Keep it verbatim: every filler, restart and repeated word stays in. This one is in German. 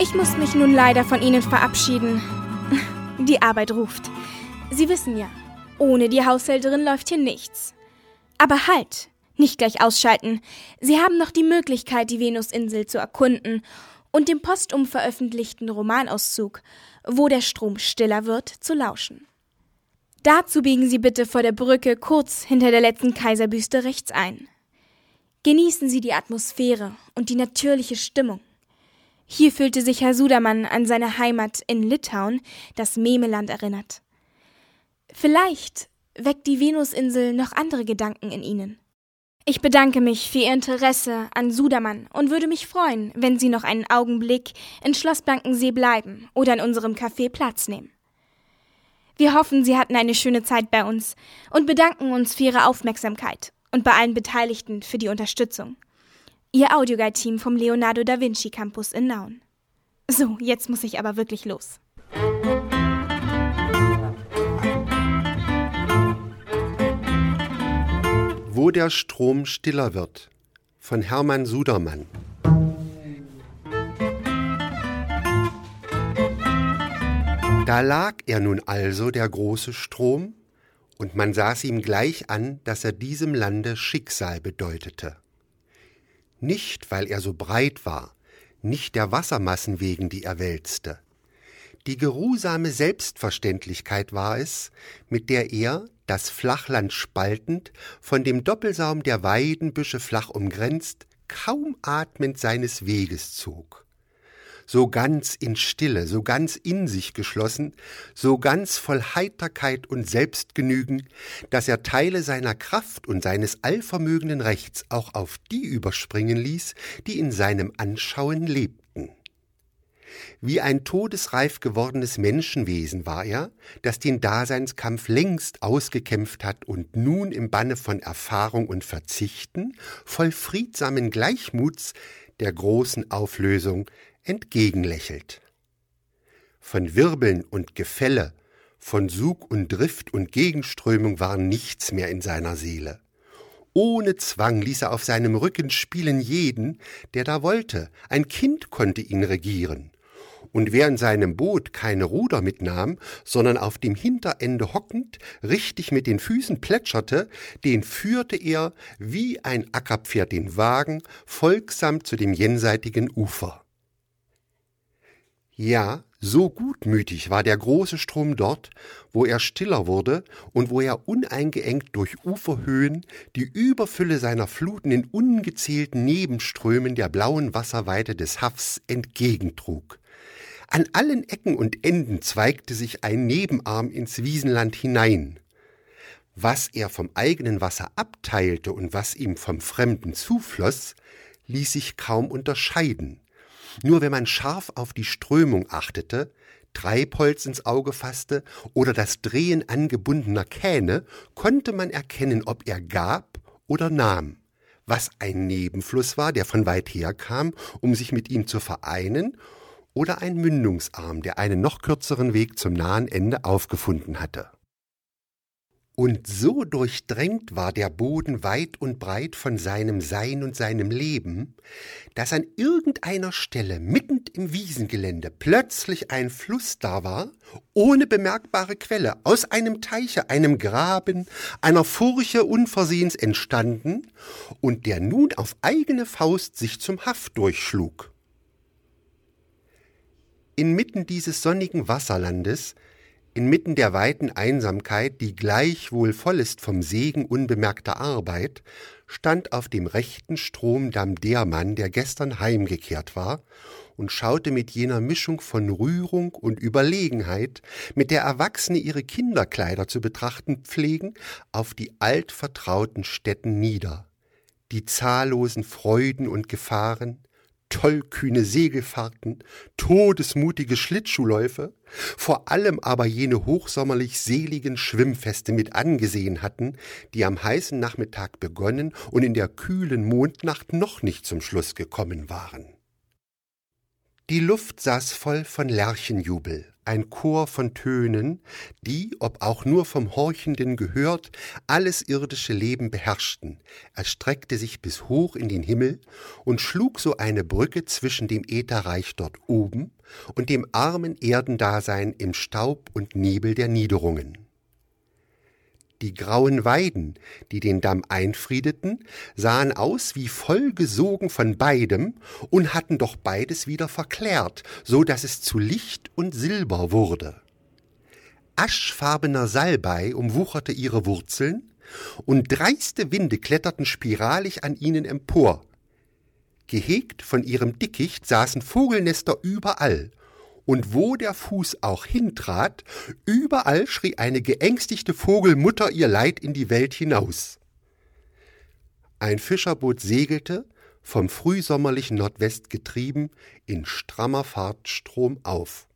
Ich muss mich nun leider von Ihnen verabschieden. Die Arbeit ruft. Sie wissen ja, ohne die Haushälterin läuft hier nichts. Aber halt, nicht gleich ausschalten. Sie haben noch die Möglichkeit, die Venusinsel zu erkunden und dem postum veröffentlichten Romanauszug, wo der Strom stiller wird, zu lauschen. Dazu biegen Sie bitte vor der Brücke kurz hinter der letzten Kaiserbüste rechts ein. Genießen Sie die Atmosphäre und die natürliche Stimmung. Hier fühlte sich Herr Sudermann an seine Heimat in Litauen, das Memeland, erinnert. Vielleicht weckt die Venusinsel noch andere Gedanken in Ihnen. Ich bedanke mich für Ihr Interesse an Sudermann und würde mich freuen, wenn Sie noch einen Augenblick in Schloss Blankensee bleiben oder in unserem Café Platz nehmen. Wir hoffen, Sie hatten eine schöne Zeit bei uns und bedanken uns für Ihre Aufmerksamkeit und bei allen Beteiligten für die Unterstützung. Ihr Audioguide-Team vom Leonardo da Vinci Campus in Nauen. So, jetzt muss ich aber wirklich los. Wo der Strom stiller wird, von Hermann Sudermann. Da lag er nun also, der große Strom, und man sah's ihm gleich an, dass er diesem Lande Schicksal bedeutete. Nicht, weil er so breit war, nicht der Wassermassen wegen, die er wälzte. Die geruhsame Selbstverständlichkeit war es, mit der er, das Flachland spaltend, von dem Doppelsaum der Weidenbüsche flach umgrenzt, kaum atmend seines Weges zog. So ganz in Stille, so ganz in sich geschlossen, so ganz voll Heiterkeit und Selbstgenügen, dass er Teile seiner Kraft und seines allvermögenden Rechts auch auf die überspringen ließ, die in seinem Anschauen lebten. Wie ein todesreif gewordenes Menschenwesen war er, das den Daseinskampf längst ausgekämpft hat und nun im Banne von Erfahrung und Verzichten, voll friedsamen Gleichmuts der großen Auflösung entgegenlächelt. Von Wirbeln und Gefälle, von Sug und Drift und Gegenströmung war nichts mehr in seiner Seele. Ohne Zwang ließ er auf seinem Rücken spielen jeden, der da wollte. Ein Kind konnte ihn regieren. Und wer in seinem Boot keine Ruder mitnahm, sondern auf dem Hinterende hockend, richtig mit den Füßen plätscherte, den führte er, wie ein Ackerpferd den Wagen, folgsam zu dem jenseitigen Ufer. Ja, so gutmütig war der große Strom dort, wo er stiller wurde und wo er uneingeengt durch Uferhöhen die Überfülle seiner Fluten in ungezählten Nebenströmen der blauen Wasserweite des Haffs entgegentrug. An allen Ecken und Enden zweigte sich ein Nebenarm ins Wiesenland hinein. Was er vom eigenen Wasser abteilte und was ihm vom Fremden zufloss, ließ sich kaum unterscheiden. Nur wenn man scharf auf die Strömung achtete, Treibholz ins Auge fasste oder das Drehen angebundener Kähne, konnte man erkennen, ob er gab oder nahm. Was ein Nebenfluss war, der von weit her kam, um sich mit ihm zu vereinen, oder ein Mündungsarm, der einen noch kürzeren Weg zum nahen Ende aufgefunden hatte. Und so durchdrängt war der Boden weit und breit von seinem Sein und seinem Leben, dass an irgendeiner Stelle mitten im Wiesengelände plötzlich ein Fluss da war, ohne bemerkbare Quelle, aus einem Teiche, einem Graben, einer Furche unversehens entstanden und der nun auf eigene Faust sich zum Haff durchschlug. Inmitten dieses sonnigen Wasserlandes, inmitten der weiten Einsamkeit, die gleichwohl voll ist vom Segen unbemerkter Arbeit, stand auf dem rechten Stromdamm der Mann, der gestern heimgekehrt war und schaute mit jener Mischung von Rührung und Überlegenheit, mit der Erwachsene ihre Kinderkleider zu betrachten pflegen, auf die altvertrauten Stätten nieder, die zahllosen Freuden und Gefahren, tollkühne Segelfahrten, todesmutige Schlittschuhläufe, vor allem aber jene hochsommerlich seligen Schwimmfeste mit angesehen hatten, die am heißen Nachmittag begonnen und in der kühlen Mondnacht noch nicht zum Schluss gekommen waren. Die Luft saß voll von Lerchenjubel, ein Chor von Tönen, die, ob auch nur vom Horchenden gehört, alles irdische Leben beherrschten, erstreckte sich bis hoch in den Himmel und schlug so eine Brücke zwischen dem Ätherreich dort oben und dem armen Erdendasein im Staub und Nebel der Niederungen. Die grauen Weiden, die den Damm einfriedeten, sahen aus wie vollgesogen von beidem und hatten doch beides wieder verklärt, so dass es zu Licht und Silber wurde. Aschfarbener Salbei umwucherte ihre Wurzeln, und dreiste Winde kletterten spiralig an ihnen empor. Gehegt von ihrem Dickicht saßen Vogelnester überall, und wo der Fuß auch hintrat, überall schrie eine geängstigte Vogelmutter ihr Leid in die Welt hinaus. Ein Fischerboot segelte, vom frühsommerlichen Nordwest getrieben, in strammer Fahrt stromauf.